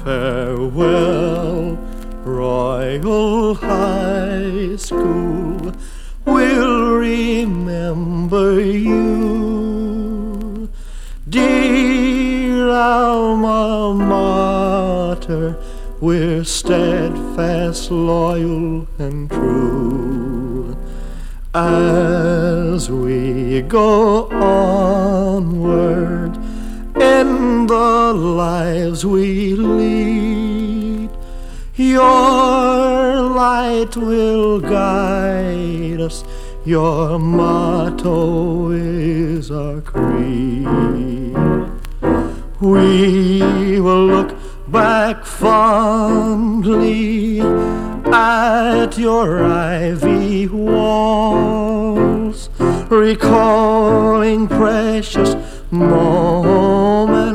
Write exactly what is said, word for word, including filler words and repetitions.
Farewell, Royal High School, we'll remember you. Dear alma mater, we're steadfast, loyal, and true. As we go onward in the lives we lead, your light will guide us, your motto is our creed. We will look back fondly at your ivy walls, recalling precious moments